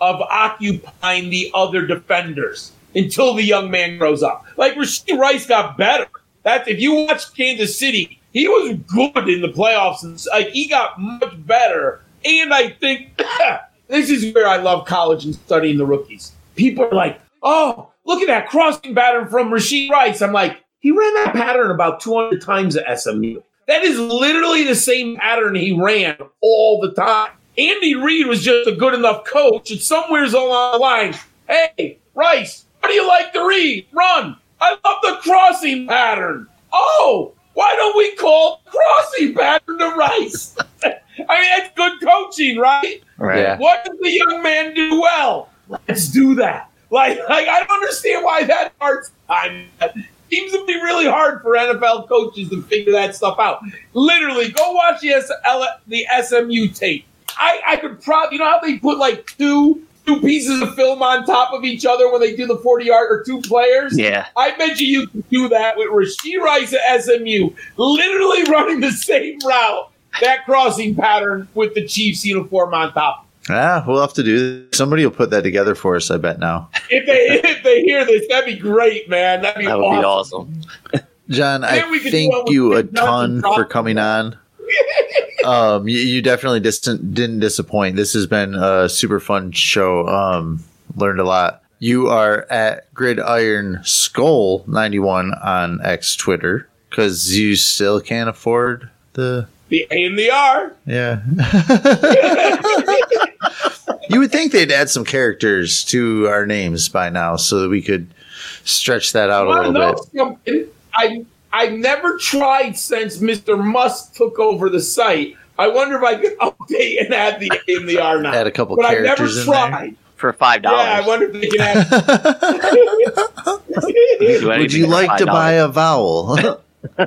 of occupying the other defenders until the young man grows up. Like, Rashee Rice got better. If you watch Kansas City, he was good in the playoffs. And, like, he got much better. And I think this is where I love college and studying the rookies. People are like, oh, look at that crossing pattern from Rashee Rice. I'm like, he ran that pattern about 200 times at SMU. That is literally the same pattern he ran all the time. Andy Reid was just a good enough coach, and somewhere's along the line, hey, Rice, what do you like to read? Run. I love the crossing pattern. Oh, why don't we call crossing pattern to Rice? I mean, that's good coaching, right? Right. Yeah. What does the young man do well? Let's do that. Like I don't understand why that hard time. Seems to be really hard for NFL coaches to figure that stuff out. Literally, go watch the SMU tape. I could probably, you know how they put like two pieces of film on top of each other when they do the 40-yard or two players? Yeah. I bet you could do that with Rashee Rice at SMU, literally running the same route, that crossing pattern with the Chiefs uniform on top. We'll have to do this. Somebody will put that together for us, I bet now. If they hear this, that'd be great, man. That would be awesome. John, I thank you a ton for coming on. You definitely didn't disappoint. This has been a super fun show. Learned a lot. You are at Gridiron Skull 91 on X Twitter because you still can't afford the A and the R. Yeah. You would think they'd add some characters to our names by now so that we could stretch that out a little bit. I've never tried since Mr. Musk took over the site. I wonder if I could update and add the A and the R now. Add a couple but characters I've never tried. there. For $5. Yeah, I wonder if they can add. Would you like to buy a vowel? Lob,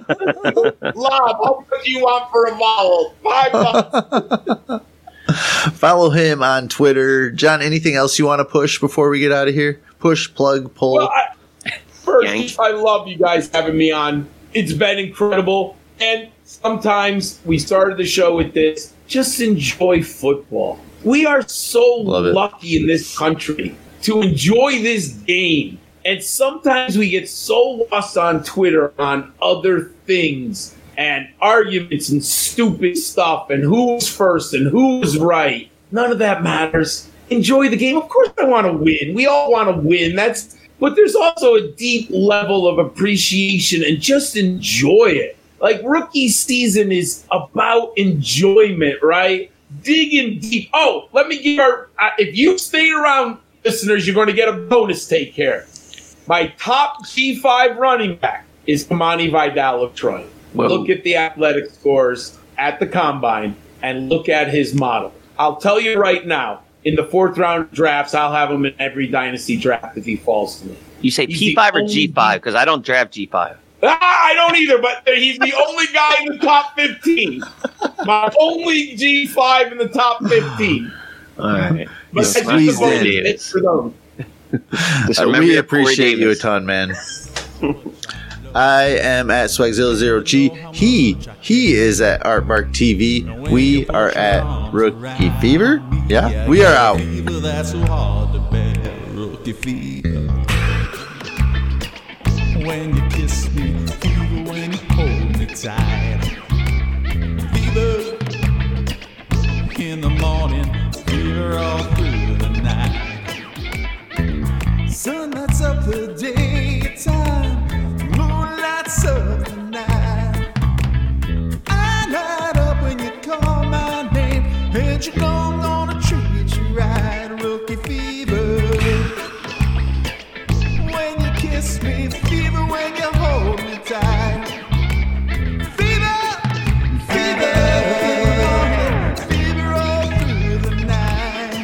how much do you want for a vowel? $5. Follow him on Twitter. John, anything else you want to push before we get out of here? Push, plug, pull. Well, first, I love you guys having me on. It's been incredible. And sometimes we started the show with this. Just enjoy football. We are so lucky in this country to enjoy this game. And sometimes we get so lost on Twitter on other things and arguments and stupid stuff and who's first and who's right. None of that matters. Enjoy the game. Of course I want to win. We all want to win. But there's also a deep level of appreciation and just enjoy it. Like rookie season is about enjoyment, right? Digging deep. Oh, let me give if you stay around, listeners, you're going to get a bonus take here. My top G5 running back is Kamani Vidal of Troy. Whoa. Look at the athletic scores at the combine and look at his model. I'll tell you right now, in the fourth round drafts, I'll have him in every dynasty draft if he falls to me. You say P5 or G5? Because I don't draft G5. I don't either, but he's the only guy in the top 15. My only G5 in the top 15. All right. But squeezed in. We appreciate you a ton, man. I am at Swagzilla0G. He is at Artbark TV. We are at Rookie Fever. Yeah, we are out. That's so hard to bear, Rookie Fever. When you kiss me, fever when you hold me tight. Fever in the morning, fever all through the night. Sun lights up the daytime, moon lights up the night. I light up when you call my name, and you know I'm gonna treat you right, Rookie Fever. When you kiss me, fever when you hold me tight. Fever, fever, fever all through the night.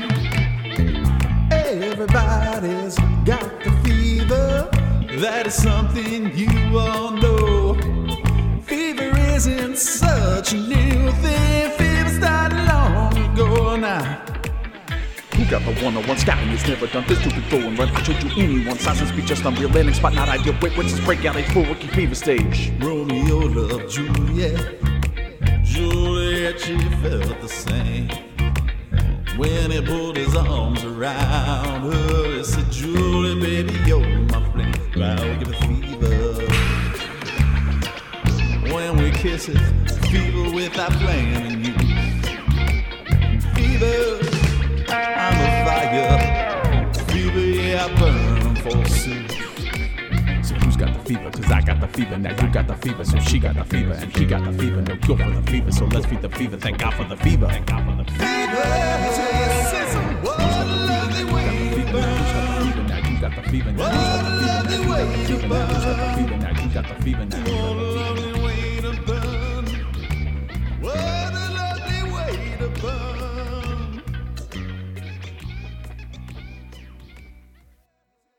Everybody's got the fever. That is something you all know. Fever isn't such a new thing. Fever started long ago now. Who got the one-on-one scouting? It's never done this to before. And run, I showed you anyone. Silence be just unreal. Landing spot not ideal. Wait, what's this breakout? A full Rookie Fever stage. Romeo loved Juliet. Juliet, she felt the same. When he put his arms around her, he said, Julie, baby, you're my flame. I'll give it fever. When we kiss it, fever without flaming you. Fever, I'm a fire. Fever, yeah, I burn for soup. So who's got the fever? Cause I got the fever. Now you got the fever. So she got the fever. And he got the fever. No cure for the fever. So let's feed the fever. Thank God for the fever. Thank God for the fever. Now you got the fever. Now you got the fever. Now you got the fever. Now you got the fever. Now you got the fever. Now